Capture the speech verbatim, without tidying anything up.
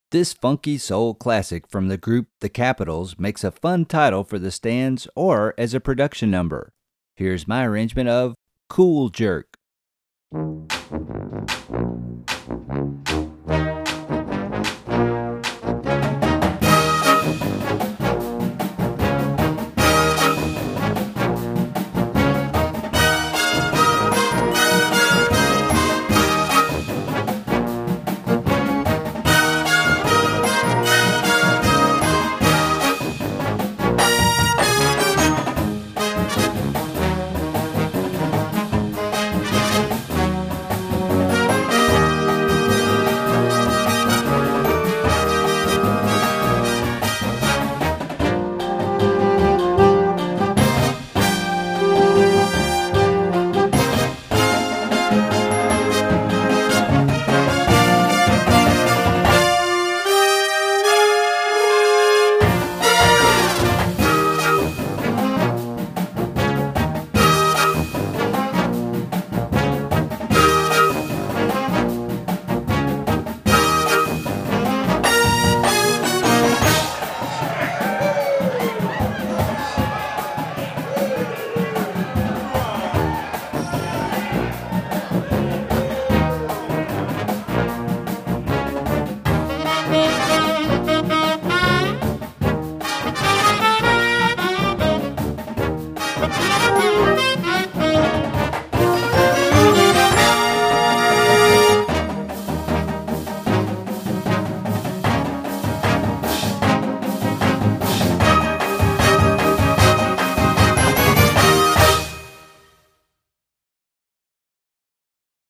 This funky soul classic from the group The Capitals makes a fun title for the stands or as a production number. Here's my arrangement of Cool Jerk.